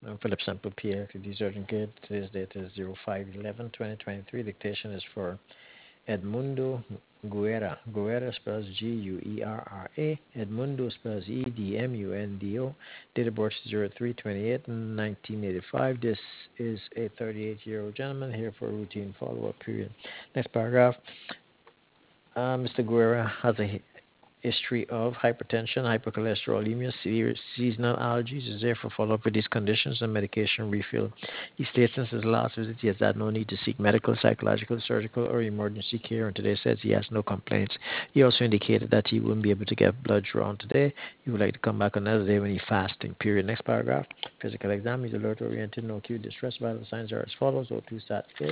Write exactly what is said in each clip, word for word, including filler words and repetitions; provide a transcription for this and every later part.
I'm Philip Sample, P L T D's Urgent Care. Today's date is zero five eleven twenty twenty-three. Dictation is for Edmundo Guerra. Guerra spells G U E R R A. Edmundo spells E D M U N D O. Date of birth is zero three twenty-eight nineteen eighty-five. This is a thirty-eight-year-old gentleman here for a routine follow-up period. Next paragraph. Uh, Mister Guerra has a history of hypertension, hypercholesterolemia, severe seasonal allergies, is there for follow-up with these conditions and medication refill. He states since his last visit he has had no need to seek medical, psychological, surgical, or emergency care, and today says he has no complaints. He also indicated that he wouldn't be able to get blood drawn today. He would like to come back another day when he's fasting. Period. Next paragraph. Physical exam. He's alert-oriented, no acute distress. Vital signs are as follows. O two stat skills.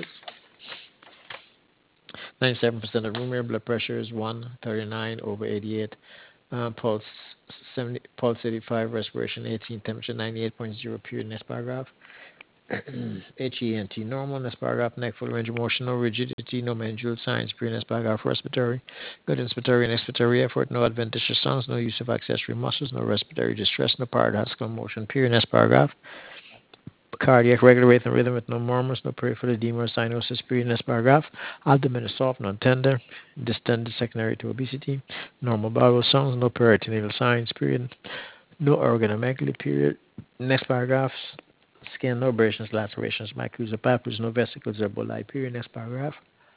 ninety-seven percent of room air. Blood pressure is one thirty-nine over eighty-eight. Uh, pulse seventy, pulse eighty-five, respiration eighteen, temperature ninety-eight point zero. Period. Next paragraph. H E N T normal. Next paragraph. Neck full range of motion, no rigidity, no manual signs. Period. Next paragraph. Respiratory. Good inspiratory and expiratory effort. No adventitious sounds. No use of accessory muscles. No respiratory distress. No paradoxical motion. Period. Next paragraph. Cardiac regular rate and rhythm with no murmurs, no peripheral edema or cyanosis. Period. Next paragraph. Abdomen is soft, non-tender, distended secondary to obesity. Normal bowel sounds, no peritoneal signs. Period. No organomegaly. Period. Next paragraph. Skin, no abrasions, lacerations, maculae or papules, no vesicles or bulli. Period. Next paragraph.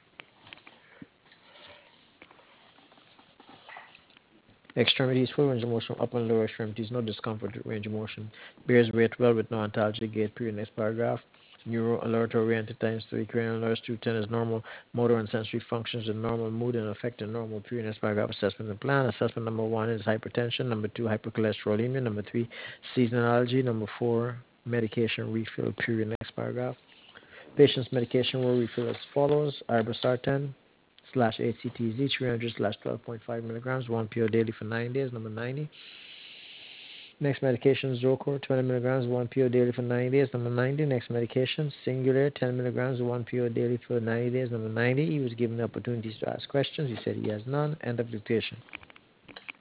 Extremities, full range of motion, upper and lower extremities, no discomfort with range of motion. Bears weight well with no ontology gait. Period. Next paragraph. Neuro alert oriented times three, cranial nerves two ten is normal, motor and sensory functions are normal, mood and affect are normal. Period. Next paragraph. Assessment and plan. Assessment number one is hypertension. Number two, hypercholesterolemia. Number three, seasonal allergy. Number four, medication refill. Period. Next paragraph. Patient's medication will refill as follows: irbesartan slash A C T Z three hundred slash twelve point five milligrams, one pill daily for nine days. Number ninety. Next medication, Zocor, twenty milligrams, one pill daily for ninety days. Number ninety. Next medication, Singular, ten milligrams, one pill daily for ninety days. Number ninety. He was given the opportunities to ask questions. He said he has none. End of dictation.